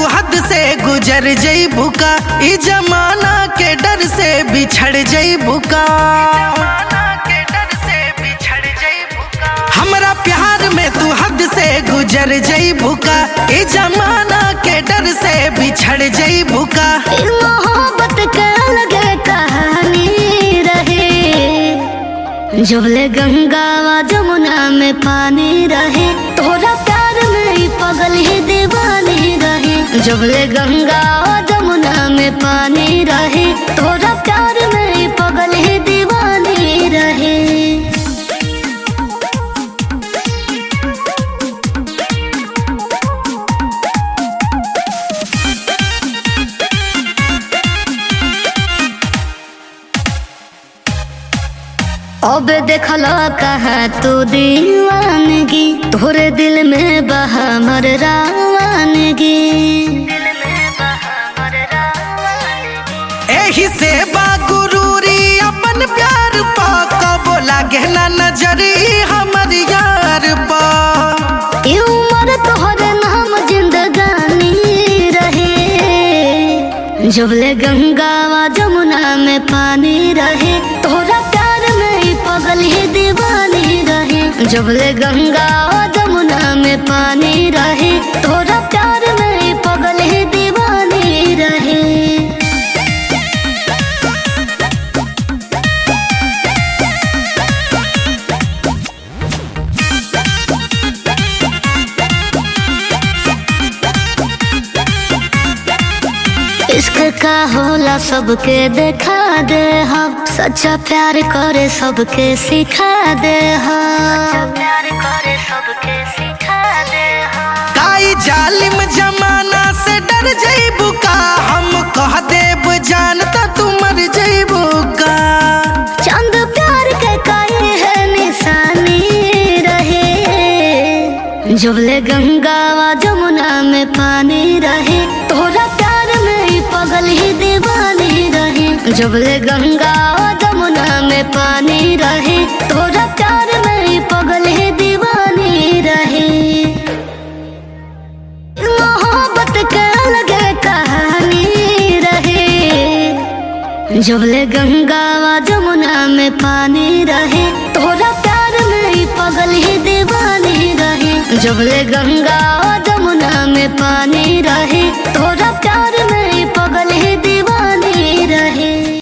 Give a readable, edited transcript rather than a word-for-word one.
हद से गुजर जइबू का, ई जमाना के डर से बिछड़ जइबू का। हमरा प्यार में तू हद से गुजर जइबू का, ई जमाना के डर से बिछड़ जइबू का। मोहब्बत के अलग कहानी रहे, जुबले गंगा व जमुना में पानी रहे। तोरा प्यार में ही पगल ही दीवानी रहे, जुबले गंगा व जमुना में पानी रहे। तोरा प्यार में ही पगल ही दीवानी रहे। अब देखला कहाँ तू दीवानगी, तोरे दिल में बहा मर रावानगी। एही से बागुरूरी अपन प्यार पा, कबो लागे ना नजरी हमर यार पा। ई उम्र तोहरे नाम जिंदगानी रहे, जुबले गंगा व जमुना में पानी रहे। तोरा प्यार में ही पगल ही दीवानी रहे, जुबले गंगा व जमुना में पानी रहे। तोरा प्यार में ही पगल ही दीवानी रहे। इश्क का होला सबके देखा दे हम, सच्चा प्यार करे सबके सिखा दे हम। काई जालिम जमाना से डर जइबू का, हम कह देब जानता तू मर जइबू का। चंद प्यार के काहे है निशानी रहे, जुबले गंगा व जमुना में पानी रहे। तोरा प्यार में ही पगल ही दीवानी रहे, जुबले गंगा व जमुना में पानी रहे। तोरा प्यार में ही पगल ही दीवानी रहे। मोहब्बत के अलग कहानी रहे, जुबले गंगा व जमुना में पानी रहे। तोरा प्यार में ही पगल ही दीवानी रहे, जुबले गंगा व जमुना में पानी रहे। तोरा प्यार